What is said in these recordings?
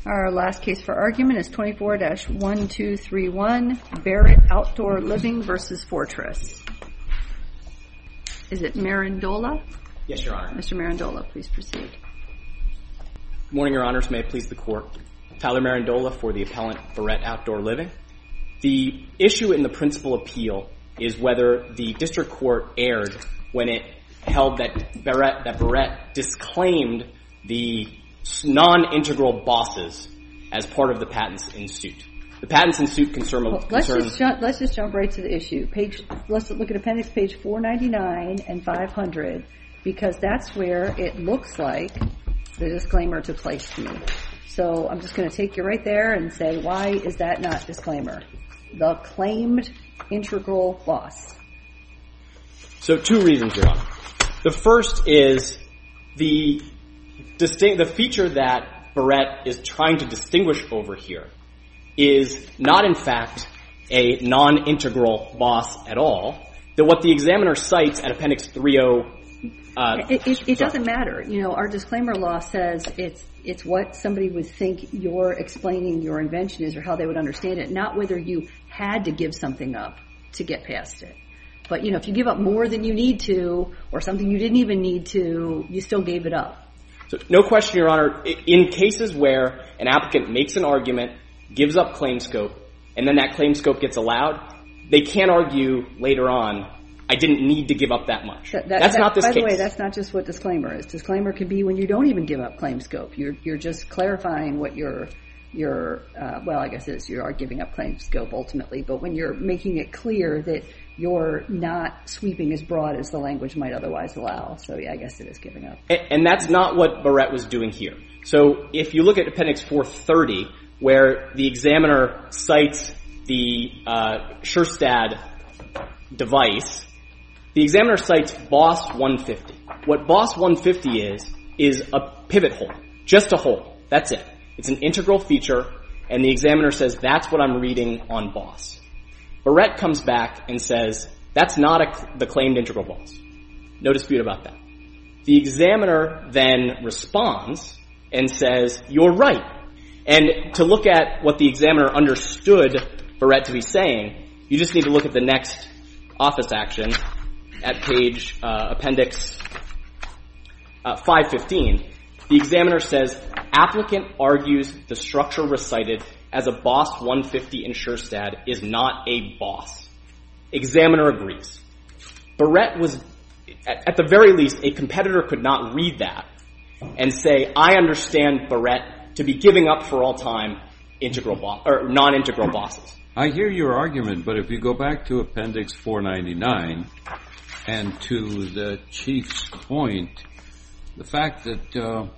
Our last case for argument is 24-1231, Barrett Outdoor Living versus Fortress. Is it Marandola? Yes, Your Honor. Mr. Marandola, please proceed. Good morning, Your Honors. May it please the Court. Tyler Marandola for the appellant Barrett Outdoor Living. The issue in the principal appeal is whether the district court erred when it held that Barrett disclaimed the non-integral bosses as part of the patents in suit. The patents in suit concern... Let's just jump right to the issue. Let's look at appendix page 499 and 500, because that's where it looks like the disclaimer took place to me. So I'm just going to take you right there and say, why is that not disclaimer? The claimed integral boss. So two reasons, Your Honor. The first is the feature that Barrett is trying to distinguish over here is not, in fact, a non-integral boss at all. That what the examiner cites at appendix 30... It doesn't matter. You know, our disclaimer law says it's what somebody would think you're explaining your invention is or how they would understand it, not whether you had to give something up to get past it. But, you know, if you give up more than you need to or something you didn't even need to, you still gave it up. So, no question, Your Honor. In cases where an applicant makes an argument, gives up claim scope, and then that claim scope gets allowed, they can't argue later on, I didn't need to give up that much. That's not this case. By the way, that's not just what disclaimer is. Disclaimer can be when you don't even give up claim scope. You're just clarifying what well, I guess you are giving up claim scope ultimately, but when you're making it clear that you're not sweeping as broad as the language might otherwise allow. So, yeah, I guess it is giving up. And that's not what Barrett was doing here. So if you look at appendix 430, where the examiner cites the Scherstad device, the examiner cites BOSS 150. What BOSS 150 is a pivot hole, just a hole. That's it. It's an integral feature, and the examiner says, that's what I'm reading on BOSS. Barrett comes back and says, that's not the claimed integral boss. No dispute about that. The examiner then responds and says, you're right. And to look at what the examiner understood Barrett to be saying, you just need to look at the next office action at page appendix 515. The examiner says, applicant argues the structure recited as a BOSS 150 in Scherstad is not a boss. Examiner agrees. Barrett was, at the very least, a competitor could not read that and say, I understand Barrett to be giving up for all time non-integral bosses. I hear your argument, but if you go back to appendix 499 and to the Chief's point, the fact that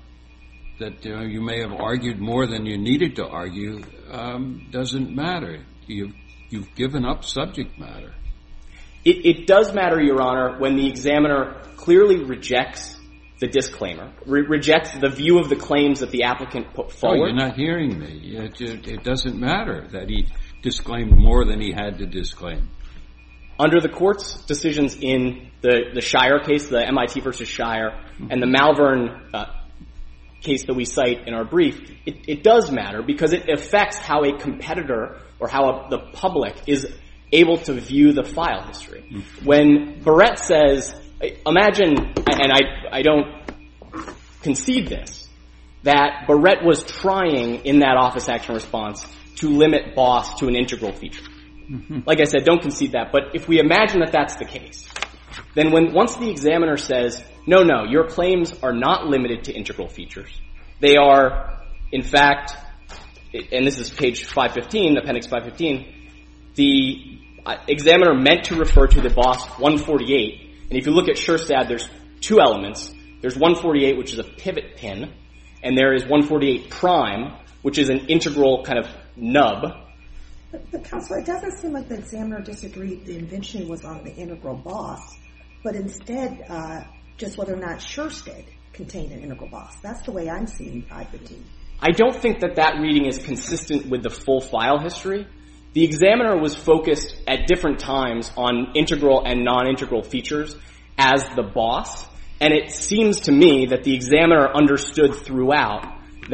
you may have argued more than you needed to argue doesn't matter. You've given up subject matter. It does matter, Your Honor, when the examiner clearly rejects the disclaimer, rejects the view of the claims that the applicant put forward. Oh, you're not hearing me. It doesn't matter that he disclaimed more than he had to disclaim. Under the court's decisions in the Shire case, the MIT versus Shire, and the Malvern case that we cite in our brief, it does matter because it affects how a competitor or how the public is able to view the file history. When Barrett says, imagine, and I don't concede this, that Barrett was trying in that office action response to limit BOSS to an integral feature. Like I said, don't concede that, but if we imagine that that's the case, then once the examiner says, no, your claims are not limited to integral features. They are, in fact, and this is page 515, appendix 515, the examiner meant to refer to the BOSS 148. And if you look at Scherstad, there's two elements. There's 148, which is a pivot pin, and there is 148 prime, which is an integral kind of nub. But Counselor, it doesn't seem like the examiner disagreed the invention was on the integral BOSS, but instead just whether or not Scherstad contained an integral BOSS. That's the way I'm seeing 515. I don't think that reading is consistent with the full file history. The examiner was focused at different times on integral and non-integral features as the boss, and it seems to me that the examiner understood throughout that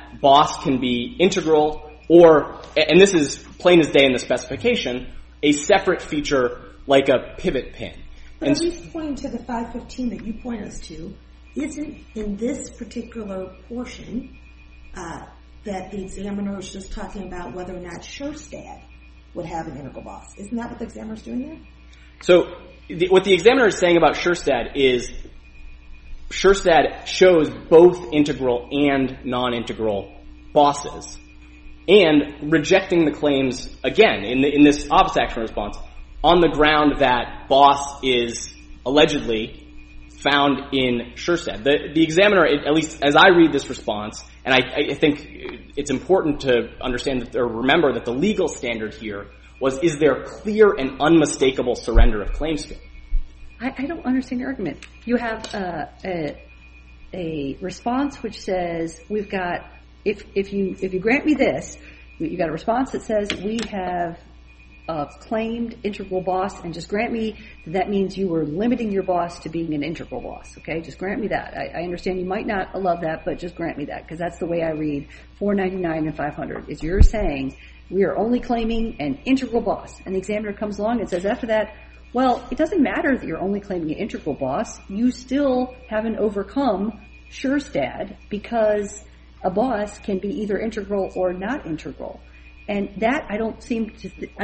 that boss can be integral or, and this is plain as day in the specification, a separate feature like a pivot pin. But at least pointing to the 515 that you point us to, isn't in this particular portion that the examiner is just talking about whether or not Scherstad would have an integral boss. Isn't that what the examiner is doing there? So what the examiner is saying about Scherstad is Scherstad shows both integral and non-integral bosses, and rejecting the claims, again, in this office action response, on the ground that boss is allegedly found in Scherstad. The examiner, at least as I read this response, and I think it's important to understand or remember that the legal standard here was, is there clear and unmistakable surrender of claim scope? I don't understand your argument. You have a response which says we've got, if you grant me this, you got a response that says we have a claimed integral boss, and just grant me that means you were limiting your boss to being an integral boss. Okay, just grant me that. I understand you might not love that, but just grant me that, because that's the way I read 499 and 500. Is you're saying we are only claiming an integral boss, and the examiner comes along and says after that, well, it doesn't matter that you're only claiming an integral boss. You still haven't overcome Scherstad, because a boss can be either integral or not integral. And that I don't think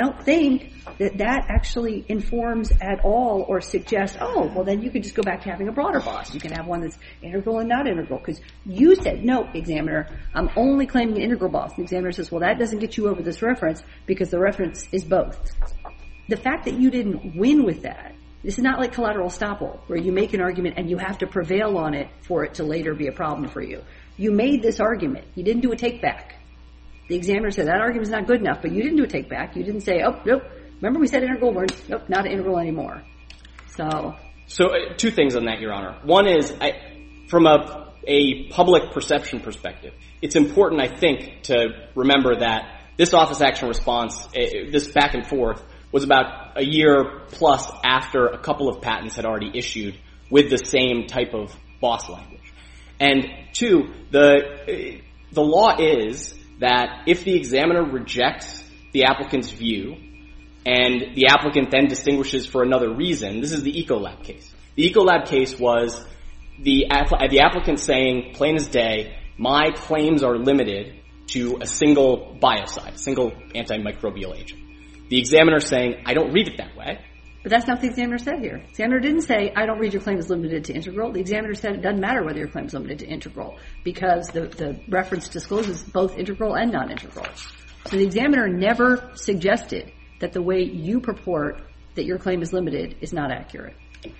that actually informs at all or suggests, oh, well then you could just go back to having a broader boss. You can have one that's integral and not integral. Because you said, no, examiner, I'm only claiming an integral boss. The examiner says, well, that doesn't get you over this reference because the reference is both. The fact that you didn't win with that, this is not like collateral estoppel, where you make an argument and you have to prevail on it for it to later be a problem for you. You made this argument. You didn't do a take-back. The examiner said that argument's not good enough, but you didn't do a take-back. You didn't say, oh, nope, remember we said integral, nope, not integral anymore. So two things on that, Your Honor. One is, from a public perception perspective, it's important, I think, to remember that this office action response, this back and forth, was about a year plus after a couple of patents had already issued with the same type of boss language. And two, the law is that if the examiner rejects the applicant's view and the applicant then distinguishes for another reason, this is the Ecolab case. The Ecolab case was the applicant saying, plain as day, my claims are limited to a single biocide, a single antimicrobial agent. The examiner saying, I don't read it that way. But that's not what the examiner said here. The examiner didn't say, I don't read your claim as limited to integral. The examiner said it doesn't matter whether your claim is limited to integral, because the reference discloses both integral and non-integral. So the examiner never suggested that the way you purport that your claim is limited is not accurate.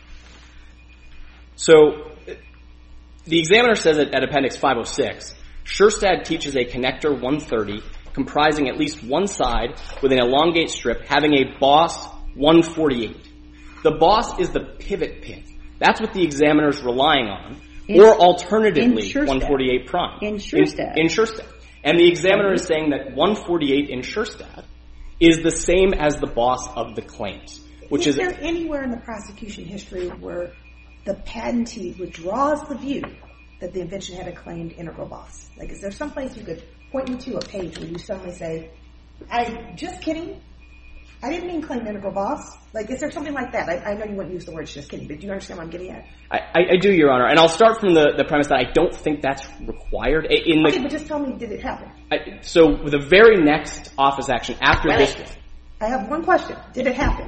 So the examiner says at Appendix 506, Scherstad teaches a connector 130 comprising at least one side with an elongate strip having a boss 148. The boss is the pivot pin. That's what the examiner is relying on. Or alternatively, 148 prime. In Scherstad. In Scherstad. And the examiner is saying that 148 in Scherstad is the same as the boss of the claims. Which is there anywhere in the prosecution history where the patentee withdraws the view that the invention had a claimed integral boss? Like, is there some place you could point me to a page where you suddenly say, just kidding, I didn't mean claim integral boss? Like, is there something like that? I know you wouldn't use the word just kidding, but do you understand what I'm getting at? I do, Your Honor. And I'll start from the premise that I don't think that's required. Okay, but just tell me, did it happen? So the very next office action after this one. I have one question. Did it happen?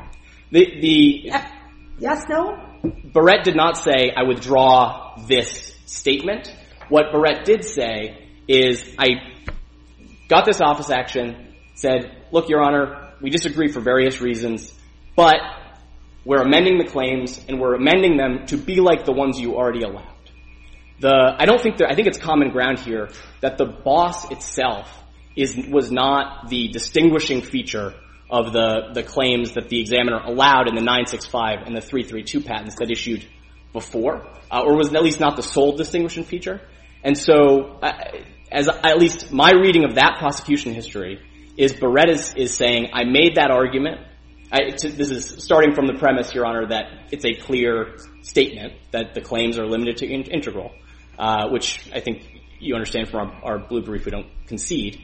Yes, no? Barrett did not say, I withdraw this statement. What Barrett did say is, I got this office action, said, look, Your Honor, we disagree for various reasons, but we're amending the claims, and we're amending them to be like the ones you already allowed. I think it's common ground here that the boss itself was not the distinguishing feature of the claims that the examiner allowed in the 965 and the 332 patents that issued before, or was at least not the sole distinguishing feature. And so, as at least my reading of that prosecution history is Barrett is saying, I made that argument. This is starting from the premise, Your Honor, that it's a clear statement that the claims are limited to integral, which I think you understand from our blue brief, we don't concede.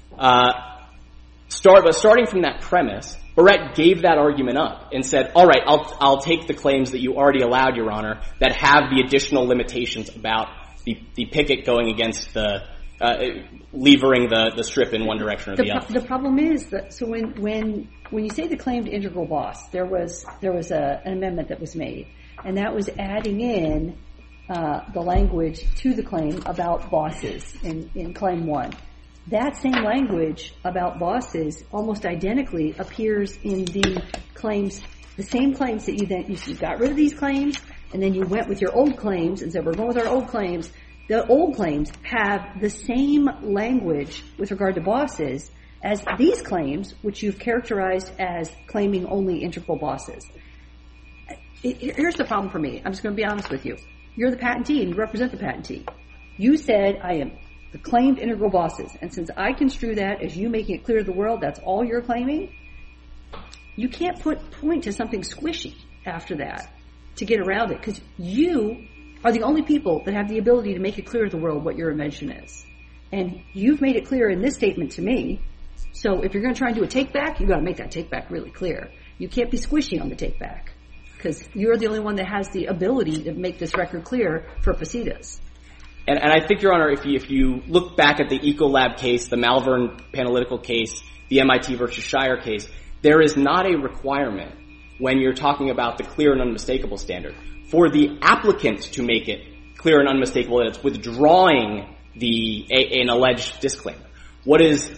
Starting from that premise, Barrett gave that argument up and said, all right, I'll take the claims that you already allowed, Your Honor, that have the additional limitations about the picket going against the levering the strip in one direction or the other. The problem is that so when you say the claimed integral boss, there was an amendment that was made, and that was adding in the language to the claim about bosses in Claim 1. That same language about bosses almost identically appears in the claims, the same claims that you got rid of these claims, and then you went with your old claims and said, we're going with our old claims. The old claims have the same language with regard to bosses as these claims, which you've characterized as claiming only integral bosses. Here's the problem for me. I'm just going to be honest with you. You're the patentee and you represent the patentee. You said, I am the claimed integral bosses. And since I construe that as you making it clear to the world that's all you're claiming, you can't point to something squishy after that to get around it, because you are the only people that have the ability to make it clear to the world what your invention is. And you've made it clear in this statement to me. So if you're going to try and do a take-back, you've got to make that take-back really clear. You can't be squishy on the take-back, because you're the only one that has the ability to make this record clear for Positas. And I think, Your Honor, if you look back at the Ecolab case, the Malvern Panalytical case, the MIT versus Shire case, there is not a requirement when you're talking about the clear and unmistakable standard for the applicant to make it clear and unmistakable that it's withdrawing an alleged disclaimer. What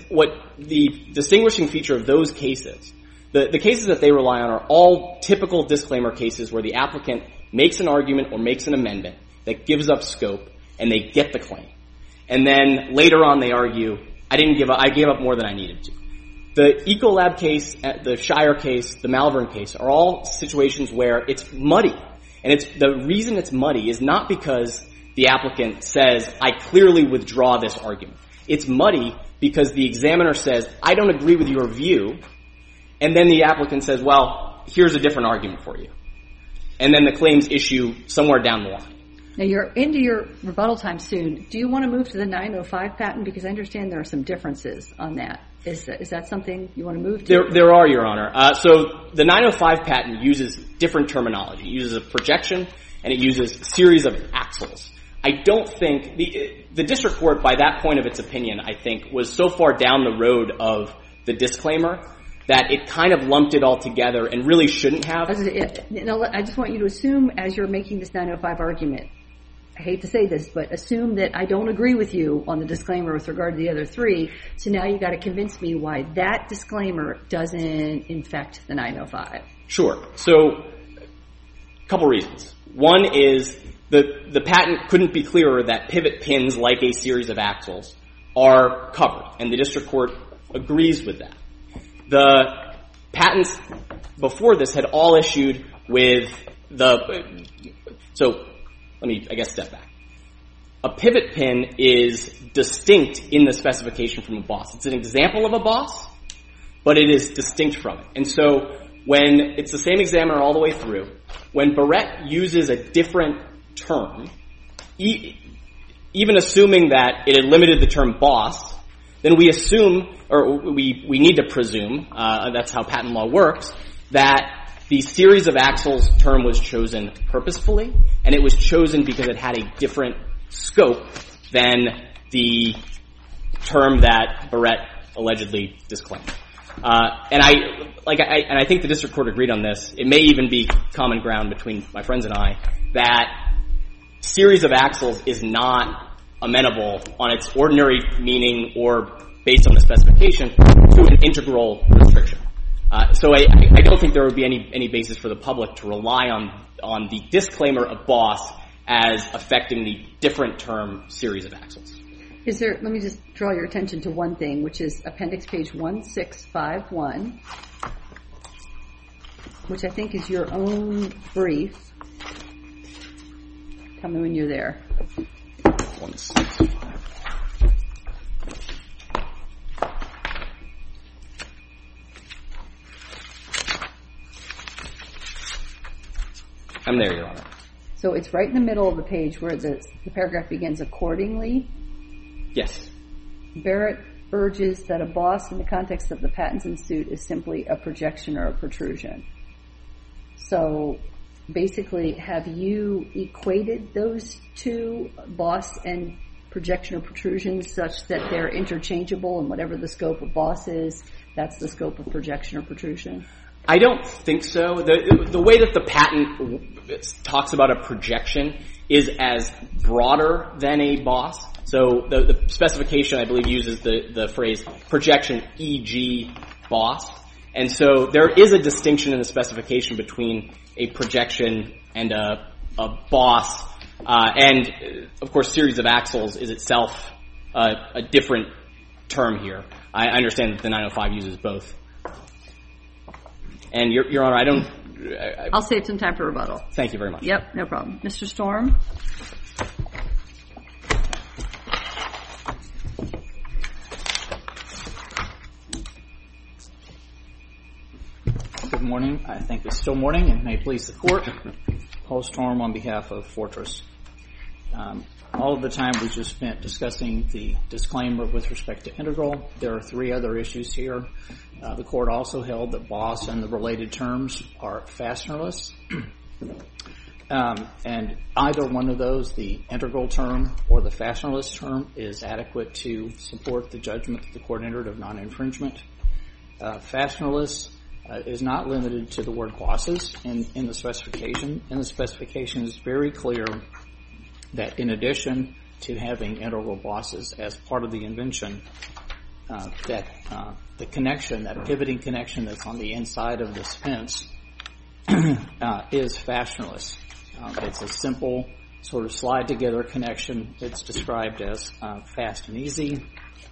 the distinguishing feature of those cases, the cases that they rely on are all typical disclaimer cases where the applicant makes an argument or makes an amendment that gives up scope and they get the claim. And then later on they argue, I gave up more than I needed to. The Ecolab case, the Shire case, the Malvern case are all situations where it's muddy. And the reason it's muddy is not because the applicant says, I clearly withdraw this argument. It's muddy because the examiner says, I don't agree with your view. And then the applicant says, well, here's a different argument for you. And then the claims issue somewhere down the line. Now, you're into your rebuttal time soon. Do you want to move to the 905 patent? Because I understand there are some differences on that. Is that something you want to move to? There are, Your Honor. So the 905 patent uses different terminology. It uses a projection, and it uses a series of axles. I don't think the district court, by that point of its opinion, I think, was so far down the road of the disclaimer that it kind of lumped it all together and really shouldn't have. Now, I just want you to assume, as you're making this 905 argument, I hate to say this, but assume that I don't agree with you on the disclaimer with regard to the other three. So now you've got to convince me why that disclaimer doesn't infect the 905. Sure. So a couple reasons. One is the patent couldn't be clearer that pivot pins, like a series of axles, are covered, and the district court agrees with that. The patents before this had all issued with so let me, step back. A pivot pin is distinct in the specification from a boss. It's an example of a boss, but it is distinct from it. And so when it's the same examiner all the way through, when Barrett uses a different term, even assuming that it had limited the term boss, then we assume, or we need to presume, that's how patent law works, that the series of axles term was chosen purposefully, and it was chosen because it had a different scope than the term that Barrett allegedly disclaimed. And I think the district court agreed on this. It may even be common ground between my friends and I that series of axles is not amenable on its ordinary meaning or based on the specification to an integral restriction. So I don't think there would be any basis for the public to rely on the disclaimer of boss as affecting the different term series of axles. Let me just draw your attention to one thing, which is appendix page 1651, which I think is your own brief. Tell me when you're there. 165. I'm there, Your Honor. So it's right in the middle of the page where the paragraph begins accordingly. Yes. Barrett urges that a boss in the context of the patents in suit is simply a projection or a protrusion. So basically, have you equated those two, boss and projection or protrusion, such that they're interchangeable, and whatever the scope of boss is, that's the scope of projection or protrusion? I don't think so. The way that the patent talks about a projection is as broader than a boss. So the specification, I believe, uses the phrase projection, e.g. boss. And so there is a distinction in the specification between a projection and a boss. And, of course, series of axles is itself a different term here. I understand that the 905 uses both. And, Your Honor, I'll save some time for rebuttal. Thank you very much. Yep, no problem. Mr. Storm? Good morning. I think it's still morning, and may it please the Court. Paul Storm on behalf of Fortress. All of the time we just spent discussing the disclaimer with respect to Integral. There are 3 other issues here. The Court also held that boss and the related terms are fastenerless. And either one of those, the Integral term or the fastenerless term, is adequate to support the judgment that the Court entered of non-infringement. Fastenerless is not limited to the word bosses in the specification. In the specification, it's very clear that in addition to having integral bosses as part of the invention, that the connection, that pivoting connection that's on the inside of this fence is fastenerless. It's a simple sort of slide-together connection. It's described as fast and easy.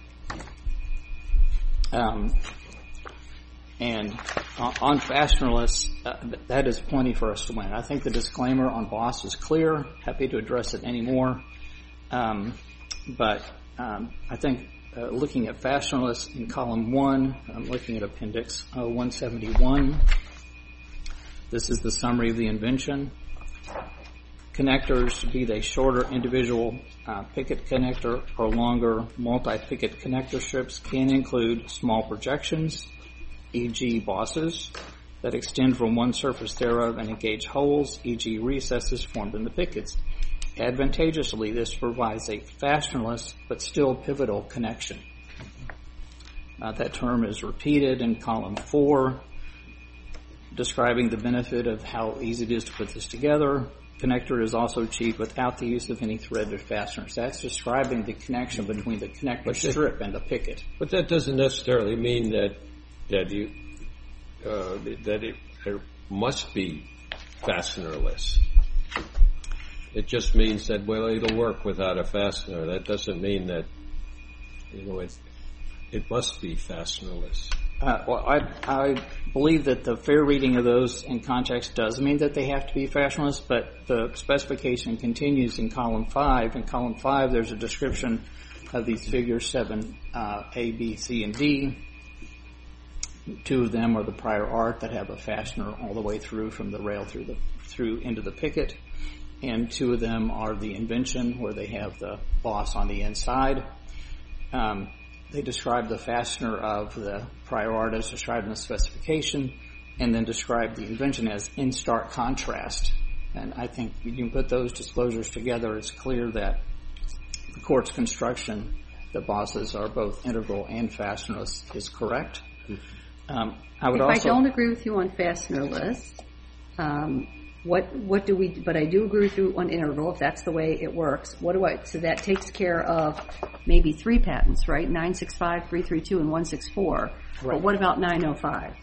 And on fastenerless, that is plenty for us to win. I think the disclaimer on boss is clear. Happy to address it anymore. But I think looking at fastenerless in column 1, I'm looking at appendix 171. This is the summary of the invention. Connectors, be they shorter individual picket connector or longer multi-picket connector strips, can include small projections, e.g. bosses, that extend from one surface thereof and engage holes, e.g. recesses formed in the pickets. Advantageously, this provides a fastenerless but still pivotal connection. That term is repeated in column 4, describing the benefit of how easy it is to put this together. Connector is also cheap without the use of any threaded fasteners. That's describing the connection between the connector strip and the picket. But that doesn't necessarily mean that it must be fastenerless. It just means that, well, it'll work without a fastener. That doesn't mean that, it must be fastenerless. Well, I believe that the fair reading of those in context does mean that they have to be fastenerless, but the specification continues in column 5. In column 5, there's a description of these figures 7, A, B, C, and D. 2 of them are the prior art that have a fastener all the way through from the rail through into the picket, and 2 of them are the invention where they have the boss on the inside. They describe the fastener of the prior art as described in the specification, and then describe the invention as in stark contrast. And I think you can put those disclosures together. It's clear that the Court's construction, the bosses are both integral and fastenerless, is correct. I don't agree with you on fastenerless, what do we? But I do agree with you on integral, if that's the way it works. So that takes care of maybe 3 patents, right? 965, 332, and 164. Right. But what about 905?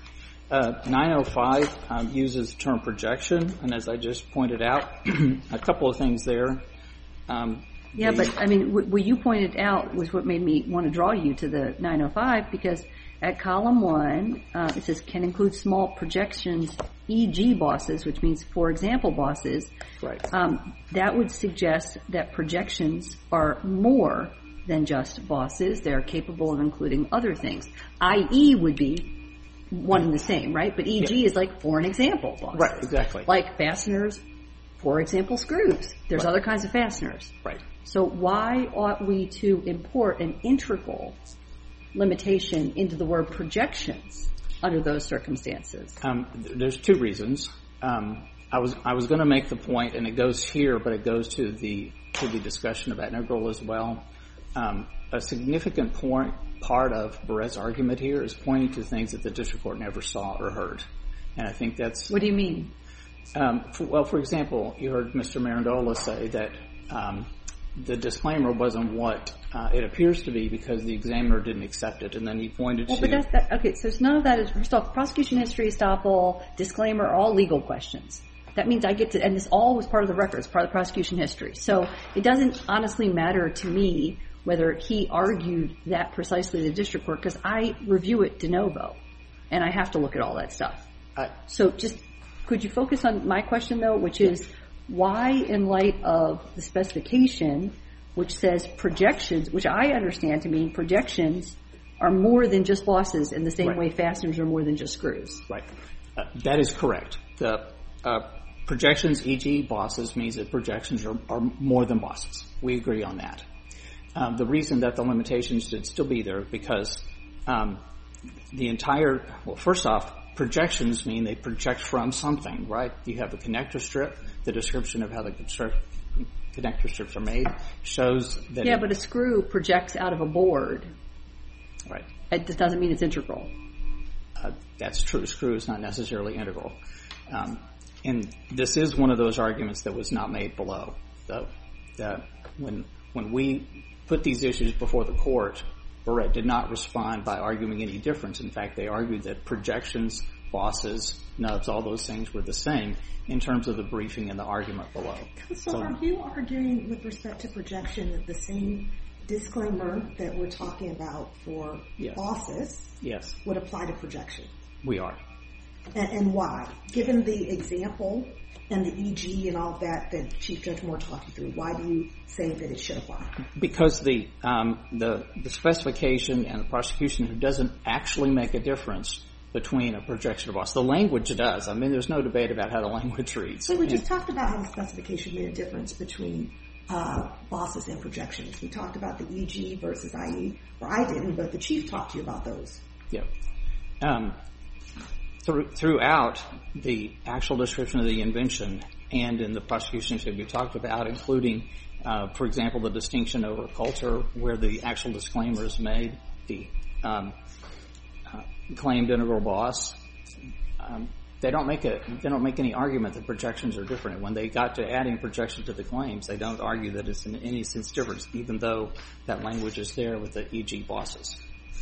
905 uses the term projection, and as I just pointed out, a couple of things there. But I mean, what you pointed out was what made me want to draw you to the 905, because at column 1, it says can include small projections, e.g. bosses, which means for example bosses. Right. That would suggest that projections are more than just bosses. They're capable of including other things. I.e. would be one and the same, right? But e.g. is like for an example boss. Right, exactly. Like fasteners, For example, screws. There's other kinds of fasteners. Right. So why ought we to import an integral limitation into the word projections under those circumstances? There's two reasons. I was going to make the point, and it goes here, but it goes to the discussion about integral as well. A significant part of Barrett's argument here is pointing to things that the district court never saw or heard, and I think that's. What do you mean? For example, you heard Mr. Marandola say that the disclaimer wasn't what it appears to be because the examiner didn't accept it, and then he pointed to. But okay, so none of that is, first off, prosecution history, estoppel, disclaimer are all legal questions. That means I get to, and this all was part of the record, it's part of the prosecution history. So it doesn't honestly matter to me whether he argued that precisely to the district court, because I review it de novo, and I have to look at all that stuff. So just, could you focus on my question, though, which is, why, in light of the specification, which says projections, which I understand to mean projections are more than just bosses in the same way fasteners are more than just screws. Right. That is correct. The projections, e.g. bosses, means that projections are more than bosses. We agree on that. The reason that the limitations should still be there because first off, projections mean they project from something, right? You have a connector strip. The description of how the connector strips are made shows that. Yeah, but a screw projects out of a board. Right. It doesn't mean it's integral. That's true. Screw is not necessarily integral. And this is one of those arguments that was not made below. That when we put these issues before the court, Barrett did not respond by arguing any difference. In fact, they argued that projections, bosses, nubs, all those things were the same in terms of the briefing and the argument below. So are you arguing with respect to projection that the same disclaimer that we're talking about for bosses would apply to projection? We are. And why? Given the example and the EG and all of that Chief Judge Moore talked you through, why do you say that it should apply? Because the specification and the prosecution doesn't actually make a difference between a projection and a boss. The language does. I mean, there's no debate about how the language reads. So we just talked about how the specification made a difference between bosses and projections. We talked about the EG versus IE, or I didn't, but the Chief talked to you about those. Yeah. Throughout the actual description of the invention and in the prosecutions that we talked about, including, for example, the distinction over culture where the actual disclaimer is made, the claimed integral boss, they don't make any argument that projections are different. When they got to adding projections to the claims, they don't argue that it's in any sense different, even though that language is there with the EG bosses.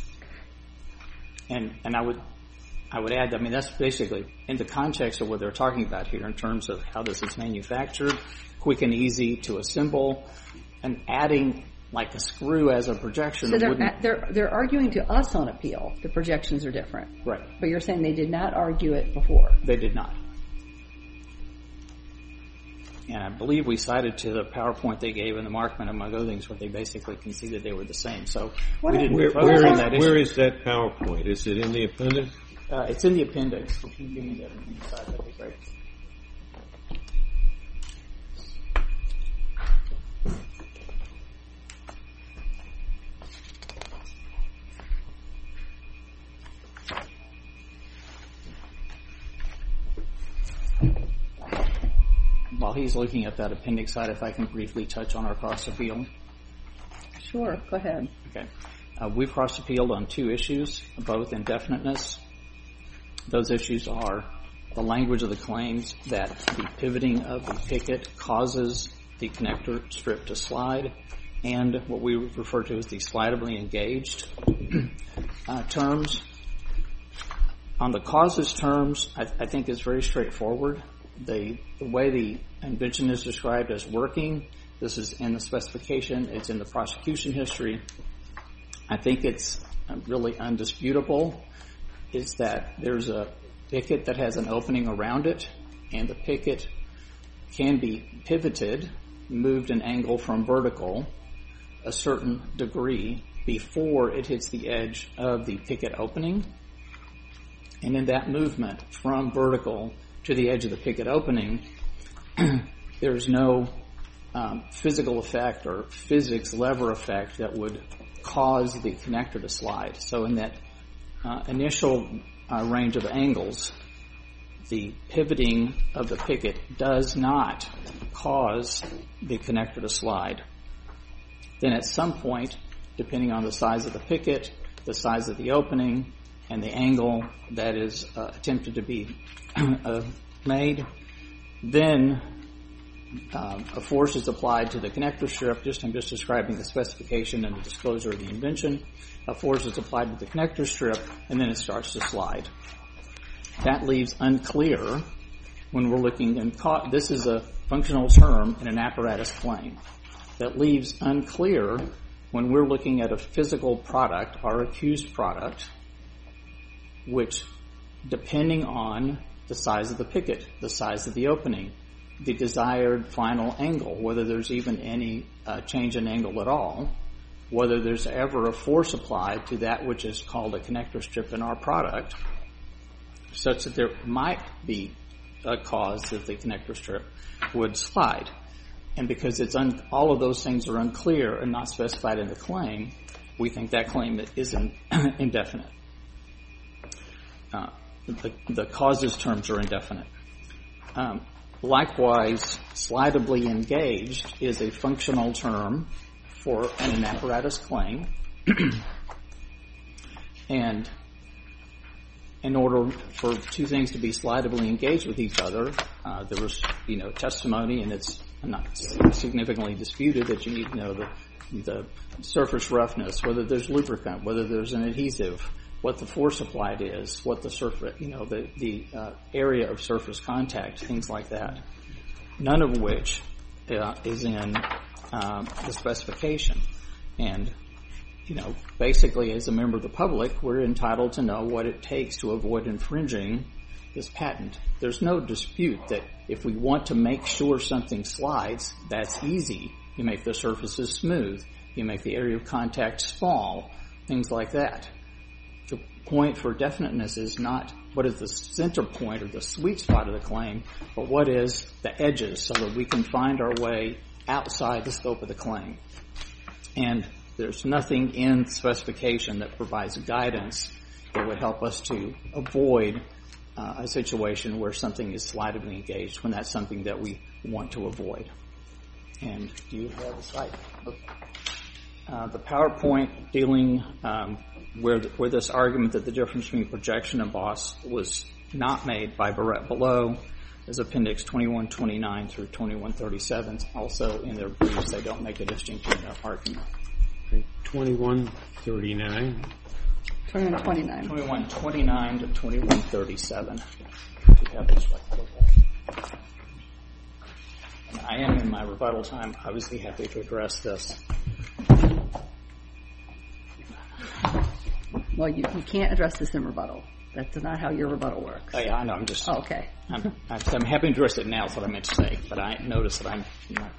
And I would add, I mean, that's basically in the context of what they're talking about here in terms of how this is manufactured, quick and easy to assemble, and adding like a screw as a projection. So they're arguing to us on appeal the projections are different. Right. But you're saying they did not argue it before. They did not. And I believe we cited to the PowerPoint they gave in the Markman, among other things, where they basically conceded they were the same. So we didn't focus on that issue. Where is that PowerPoint? Is it in the appendix? It's in the appendix. If you can give me that on the side, that'd be great. While he's looking at that appendix side, if I can briefly touch on our cross-appeal. Sure, go ahead. Okay. We've cross-appealed on two issues, both indefiniteness. Those issues are the language of the claims that the pivoting of the picket causes the connector strip to slide, and what we refer to as the slidably engaged terms. On the causes terms, I think it's very straightforward. The way the invention is described as working, this is in the specification, it's in the prosecution history. I think it's really undisputable is that there's a picket that has an opening around it, and the picket can be pivoted, moved an angle from vertical a certain degree before it hits the edge of the picket opening. And in that movement from vertical to the edge of the picket opening, there's no physical effect or physics lever effect that would cause the connector to slide. So in that initial range of angles, the pivoting of the picket does not cause the connector to slide. Then at some point, depending on the size of the picket, the size of the opening, and the angle that is attempted to be made, then a force is applied to the connector strip. I'm just describing the specification and the disclosure of the invention. A force is applied to the connector strip, and then it starts to slide. That leaves unclear when we're looking, and this is a functional term in an apparatus claim. That leaves unclear when we're looking at a physical product, our accused product, which, depending on the size of the picket, the size of the opening, the desired final angle, whether there's even any change in angle at all, whether there's ever a force applied to that which is called a connector strip in our product, such that there might be a cause that the connector strip would slide. And because all of those things are unclear and not specified in the claim, we think that claim is indefinite. The causes terms are indefinite. Likewise, slidably engaged is a functional term for an apparatus claim. And in order for two things to be slidably engaged with each other, there was, testimony, and it's not significantly disputed that you need to know the surface roughness, whether there's lubricant, whether there's an adhesive, what the force applied is, what the surface, the area of surface contact, things like that. None of which is in the specification. And, basically as a member of the public, we're entitled to know what it takes to avoid infringing this patent. There's no dispute that if we want to make sure something slides, that's easy. You make the surfaces smooth. You make the area of contact small, things like that. The point for definiteness is not what is the center point or the sweet spot of the claim, but what is the edges so that we can find our way outside the scope of the claim. And there's nothing in the specification that provides guidance that would help us to avoid a situation where something is slidably engaged when that's something that we want to avoid. And do you have a slide? The PowerPoint dealing where this argument that the difference between projection and emboss was not made by Barrett below is Appendix 2129 through 2137. Also in their briefs, they don't make a distinction in their argument. 2139. 2129. 2129 to 2137. If you have this right. I am in my rebuttal time. Obviously happy to address this. Well, you can't address this in rebuttal. That's not how your rebuttal works. Oh, yeah, I know. I'm just. Oh, okay. I'm happy to address it now. Is what I meant to say, but I notice that I'm not.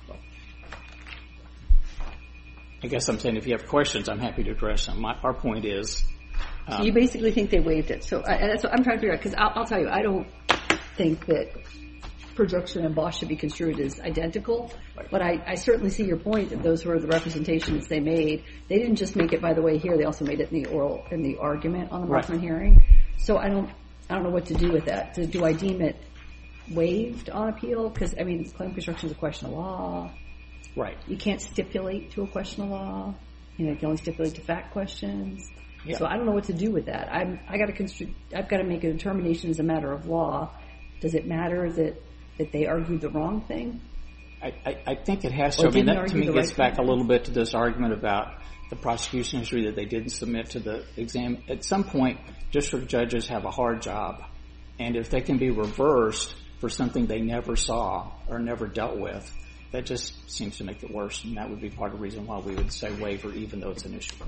I guess I'm saying if you have questions, I'm happy to address them. Our point is. So you basically think they waived it. So that's what I'm trying to figure out, because I'll tell you, I don't think that projection and emboss should be construed as identical, but I certainly see your point that those were the representations they made. They didn't just make it, by the way, here. They also made it in the argument on the Markman hearing. So I don't know what to do with that. Do I deem it waived on appeal? Because claim construction is a question of law. Right. You can't stipulate to a question of law. You can only stipulate to fact questions. Yeah. So I don't know what to do with that. I've got to make a determination as a matter of law. Does it matter that they argued the wrong thing? I think it has to. That to me gets back a little bit to this argument about the prosecution history that they didn't submit to the exam. At some point, district judges have a hard job, and if they can be reversed for something they never saw or never dealt with, that just seems to make it worse, and that would be part of the reason why we would say waiver, even though it's an issue.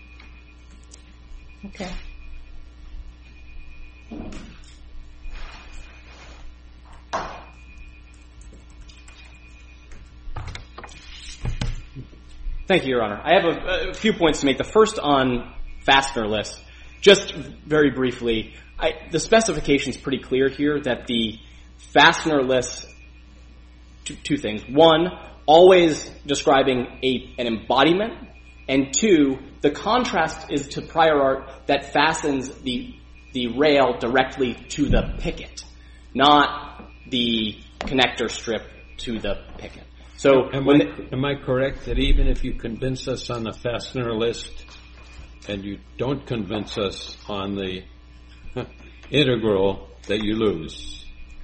Okay. Thank you, Your Honor. I have a few points to make. The first on fastener-less. Just very briefly, the specification is pretty clear here that the fastener-less two things. One, always describing an embodiment, and two, the contrast is to prior art that fastens the rail directly to the picket, not the connector strip to the picket. So am I correct that even if you convince us on the fastener list and you don't convince us on the integral, that you lose?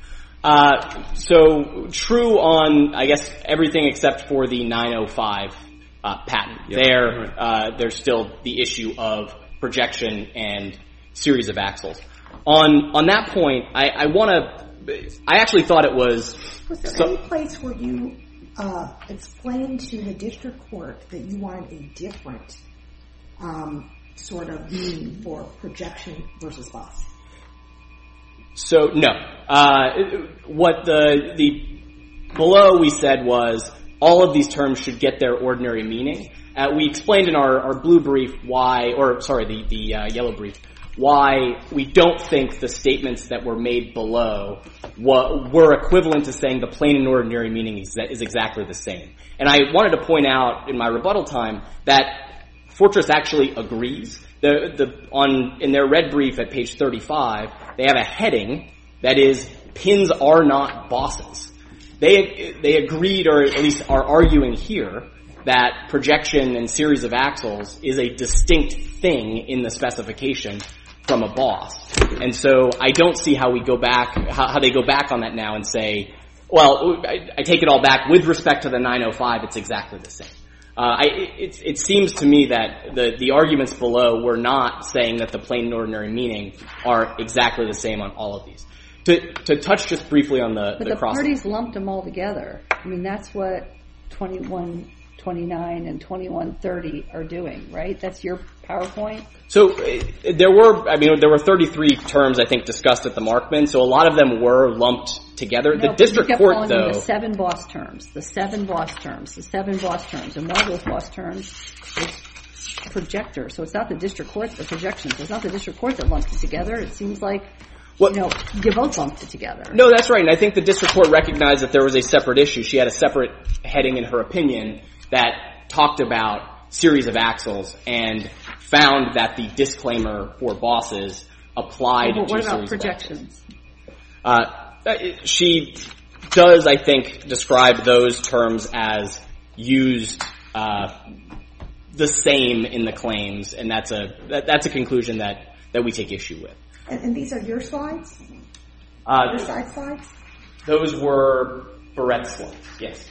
So true on, I guess, everything except for the 905 patent. Yep. There's still the issue of projection and series of axles. On that point, I actually thought it was... Was there any place where you explained to the district court that you wanted a different sort of meaning for projection versus boss? So, no. What the below we said was all of these terms should get their ordinary meaning. We explained in our blue brief the yellow brief, why we don't think the statements that were made below were equivalent to saying the plain and ordinary meaning is exactly the same. And I wanted to point out in my rebuttal time that Fortress actually agrees. In their red brief at page 35, they have a heading that is pins are not bosses. They agreed, or at least are arguing here, that projection and series of axles is a distinct thing in the specification from a boss. And so I don't see how they go back on that now and say, well, I take it all back. With respect to the 905, it's exactly the same. It seems to me that the arguments below were not saying that the plain and ordinary meaning are exactly the same on all of these. To touch just briefly on the cross... parties lumped them all together. I mean, that's what 2129 and 2130 are doing, right? That's your PowerPoint? So there were 33 terms, I think, discussed at the Markman, so a lot of them were lumped together. No, the district court, though... the seven boss terms, and one of those boss terms is projector. So it's not the district court, the projections. It's not the district court that lumped it together. It seems like, you both lumped it together. No, that's right, and I think the district court recognized that there was a separate issue. She had a separate heading in her opinion that talked about series of axles and found that the disclaimer for bosses applied to series of axles. What about projections? She does, I think, describe those terms as used the same in the claims, and that's a conclusion that we take issue with. And these are your slides? Your side slides? Those were Barrett's slides, yes.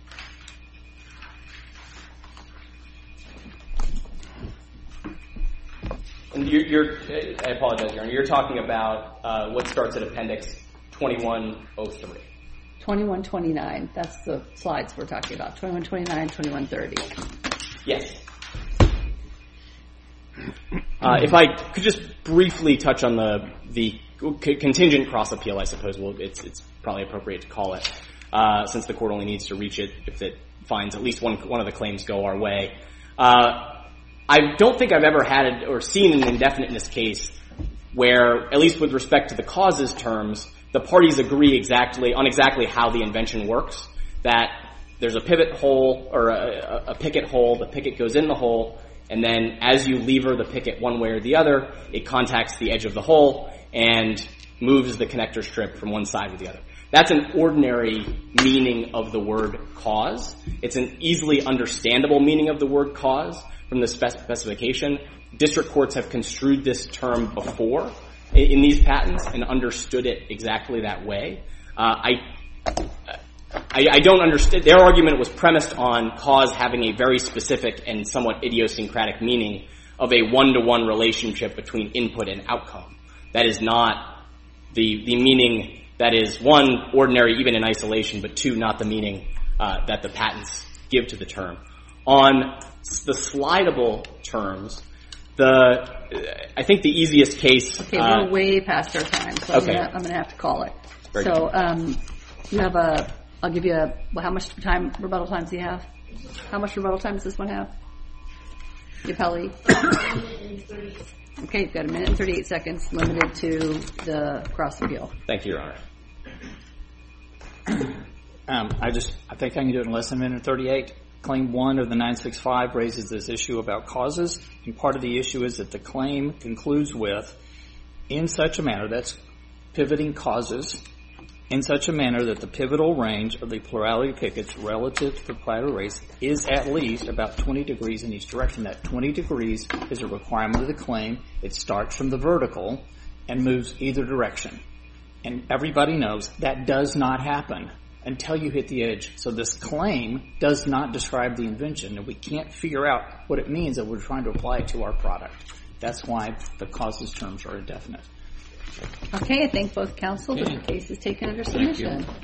And I apologize, Your Honor. You're talking about what starts at Appendix 2103. 2129. That's the slides we're talking about. 2129, 2130. Yes. If I could just briefly touch on the contingent cross appeal, I suppose it's probably appropriate to call it, since the court only needs to reach it if it finds at least one of the claims go our way. I don't think I've ever had or seen an indefiniteness case where, at least with respect to the causes terms, the parties agree on exactly how the invention works. That there's a pivot hole or a picket hole, the picket goes in the hole, and then as you lever the picket one way or the other, it contacts the edge of the hole and moves the connector strip from one side to the other. That's an ordinary meaning of the word cause. It's an easily understandable meaning of the word cause from the specification. District courts have construed this term before in these patents and understood it exactly that way. I don't understand. Their argument was premised on cause having a very specific and somewhat idiosyncratic meaning of a one-to-one relationship between input and outcome. That is not the meaning that is, one, ordinary even in isolation, but two, not the meaning that the patents give to the term. On the slidable terms, I think the easiest case... Okay, we're way past our time, so okay. I'm going to have to call it. Very so you have I'll give you how much rebuttal time do you have? How much rebuttal time does this one have? Yapeli? Okay, you've got 1 minute and 38 seconds limited to the cross appeal. Thank you, Your Honor. I think I can do it in less than a minute and 38. Claim 1 of the 965 raises this issue about causes, and part of the issue is that the claim concludes with, in such a manner, that's pivoting causes, in such a manner that the pivotal range of the plurality pickets relative to the prior race is at least about 20 degrees in each direction. That 20 degrees is a requirement of the claim. It starts from the vertical and moves either direction. And everybody knows that does not happen until you hit the edge. So this claim does not describe the invention, and we can't figure out what it means that we're trying to apply it to our product. That's why the causes terms are indefinite. Okay, I thank both counsel. The case is taken under submission.